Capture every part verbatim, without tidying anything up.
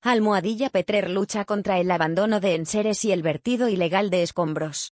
Almohadilla Petrer lucha contra el abandono de enseres y el vertido ilegal de escombros.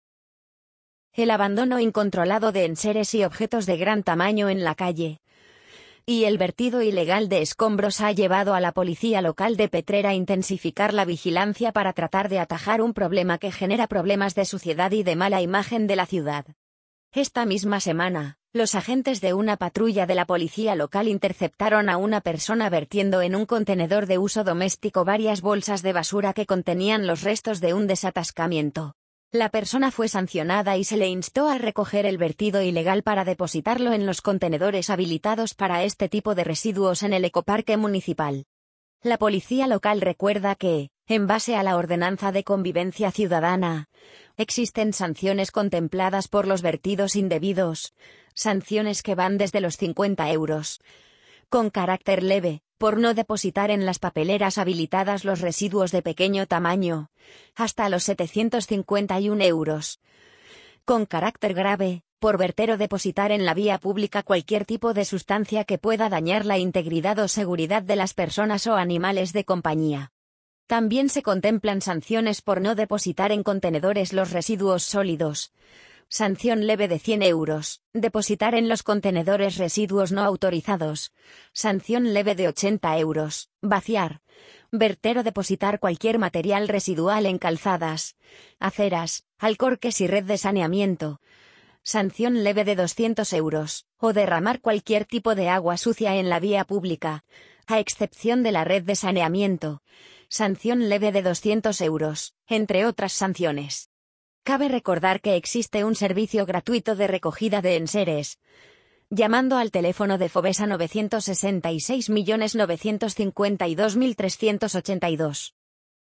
El abandono incontrolado de enseres y objetos de gran tamaño en la calle y el vertido ilegal de escombros ha llevado a la policía local de Petrer a intensificar la vigilancia para tratar de atajar un problema que genera problemas de suciedad y de mala imagen de la ciudad. Esta misma semana, los agentes de una patrulla de la policía local interceptaron a una persona vertiendo en un contenedor de uso doméstico varias bolsas de basura que contenían los restos de un desatascamiento. La persona fue sancionada y se le instó a recoger el vertido ilegal para depositarlo en los contenedores habilitados para este tipo de residuos en el ecoparque municipal. La policía local recuerda que, en base a la Ordenanza de Convivencia Ciudadana, existen sanciones contempladas por los vertidos indebidos, sanciones que van desde los cincuenta euros, con carácter leve, por no depositar en las papeleras habilitadas los residuos de pequeño tamaño, hasta los setecientos cincuenta y un euros, con carácter grave, por verter o depositar en la vía pública cualquier tipo de sustancia que pueda dañar la integridad o seguridad de las personas o animales de compañía. También se contemplan sanciones por no depositar en contenedores los residuos sólidos. Sanción leve de cien euros. Depositar en los contenedores residuos no autorizados. Sanción leve de ochenta euros. Vaciar, verter o depositar cualquier material residual en calzadas, aceras, alcorques y red de saneamiento. Sanción leve de doscientos euros. O derramar cualquier tipo de agua sucia en la vía pública, a excepción de la red de saneamiento. Sanción leve de doscientos euros, entre otras sanciones. Cabe recordar que existe un servicio gratuito de recogida de enseres, llamando al teléfono de Fovesa novecientos sesenta y seis millones novecientos cincuenta y dos mil trescientos ochenta y dos.